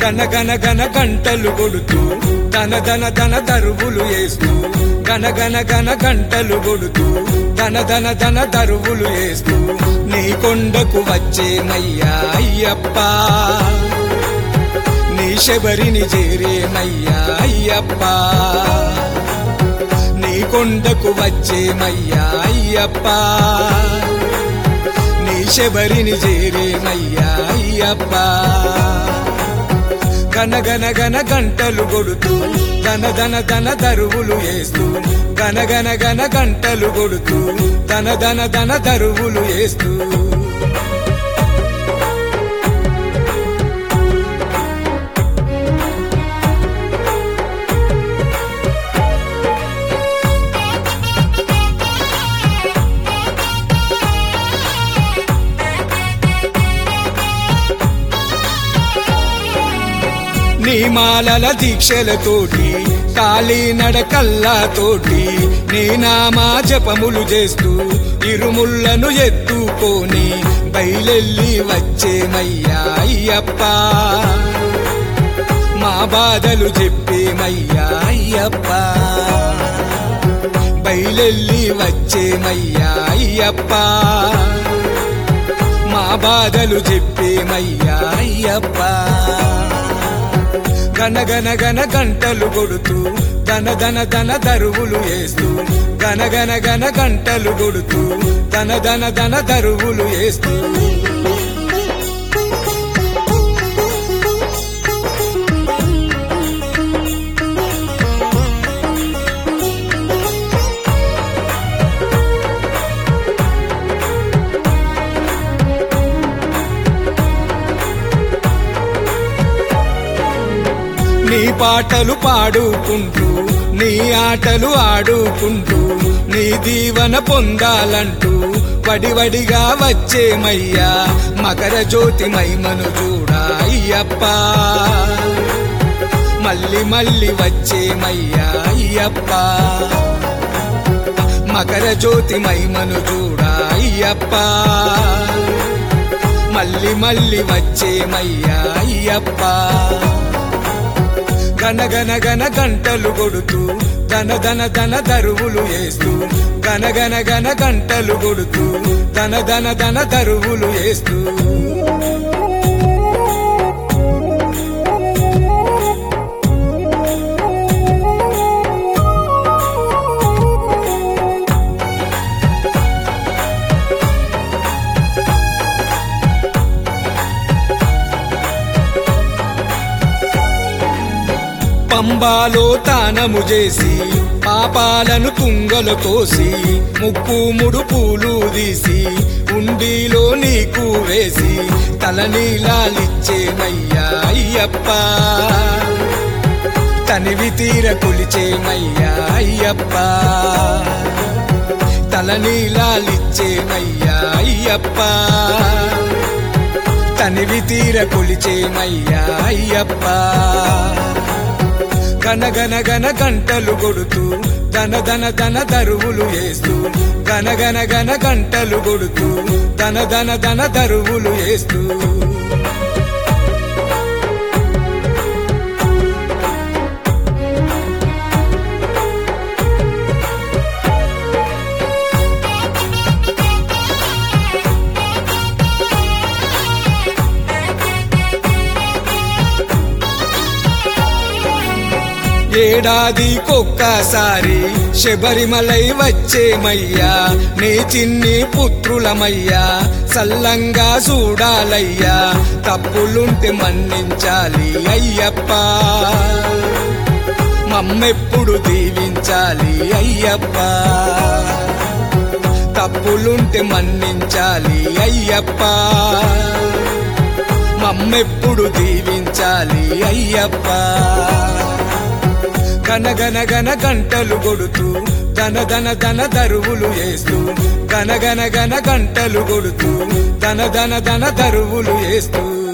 గన గన గన గంటలు కొడుతూ ధన ధన ధన దరువులు వేస్తూ గన గన గన గంటలు కొడుతూ ధన ధన ధన దరువులు వేస్తూ నీ కొండకు వచ్చేమయ్యా అయ్యప్ప, నీ శబరిని చేరేమయ్యా అయ్యప్ప, నీ కొండకు వచ్చేమయ్యా అయ్యప్ప, నీ శబరిని చేరేమయ్యా అయ్యప్ప. గన గన గన గంటలు కొడుతూ ధన ధన ధన దరువులు వేస్తూ గన గన గన గంటలు కొడుతూ ధన ధన ధన దరువులు వేస్తూ నీ మాలల దీక్షలతోటి కాళీ నడకల్లాతోటి నీ నామా జపములు చేస్తూ ఇరుముళ్లను ఎత్తుకొని బయలెల్లి వచ్చేమయ్యా అయ్యప్ప, మా బాధలు చెప్పేమయ్యా అయ్యప్ప, బయలెల్లి వచ్చేమయ్యా అయ్యప్ప, మా బాధలు చెప్పేమయ్యా అయ్యప్ప. గన గన గన గంటలు కొడుతూ ధన ధన ధన దరువులు వేస్తూ గన గన గన గంటలు కొడుతూ ధన ధన ధన దరువులు వేస్తూ నీ పాటలు పాడుకుంటూ నీ ఆటలు ఆడుకుంటూ నీ దీవెన పొందాలంటూ వడివడిగా వచ్చేమయ్యా మకర జ్యోతి మహిమను చూడా అయ్యప్ప, మళ్ళీ మళ్ళీ వచ్చేమయ్యా అయ్యప్ప, మకర జ్యోతి మహిమను చూడా అయ్యప్ప, మళ్ళీ మళ్ళీ వచ్చేమయ్యా అయ్యప్ప. గన గన గన గంటలు కొడుతూ ధన ధన ధన దరువులు వేస్తూ గన గన గన గంటలు కొడుతూ ధన ధన ధన దరువులు వేస్తూ పంబాలో తానము చేసి పాపాలను తుంగలు తోసి ముక్కు ముడుపులు తీసి ఉండిలో నీకు వేసి తలనీలాలిచ్చేమయ్యా అయ్యప్ప, తనివి తీర కొలిచేమయ్యా అయ్యప్ప, తలనీలాలిచ్చేమయ్యా అయ్యప్ప, తనివి తీర కొలిచేమయ్యా అయ్యప్ప. గన గన గన గంటలు కొడుతూ ధన ధన ధన దరువులు వేస్తూ గన గన గన గంటలు కొడుతూ ధన ధన ధన దరువులు వేస్తూ ఏడాదికొక్కసారి శబరిమలై వచ్చేమయ్యా నీ చిన్ని పుత్రులమయ్యా, సల్లంగా చూడాలయ్యా తప్పులుంటే మన్నించాలి అయ్యప్ప, మమ్మెప్పుడు దీవించాలి అయ్యప్ప, తప్పులుంటే మన్నించాలి అయ్యప్ప, మమ్మెప్పుడు దీవించాలి అయ్యప్ప. గన గన గన గంటలు కొడుతూ ధన ధన ధన దరువులు వేస్తూ గన గన గన గంటలు కొడుతూ ధన ధన ధన దరువులు వేస్తూ